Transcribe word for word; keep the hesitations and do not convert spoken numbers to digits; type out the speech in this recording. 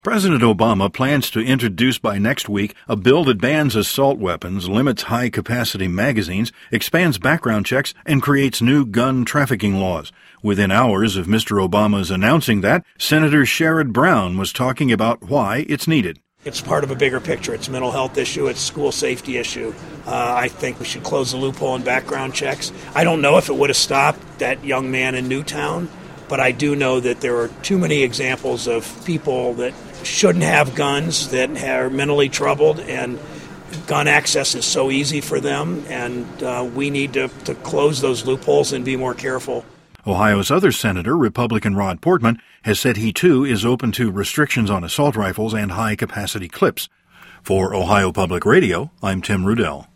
President Obama plans to introduce by next week a bill that bans assault weapons, limits high-capacity magazines, expands background checks, and creates new gun trafficking laws. Within hours of Mister Obama's announcing that, Senator Sherrod Brown was talking about why it's needed. It's part of a bigger picture. It's a mental health issue. It's a school safety issue. Uh, I think we should close the loophole in background checks. I don't know if it would have stopped that young man in Newtown, but I do know that there are too many examples of people that shouldn't have guns, that are mentally troubled, and gun access is so easy for them, and uh, we need to, to close those loopholes and be more careful. Ohio's other senator, Republican Rod Portman, has said he too is open to restrictions on assault rifles and high-capacity clips. For Ohio Public Radio, I'm Tim Rudell.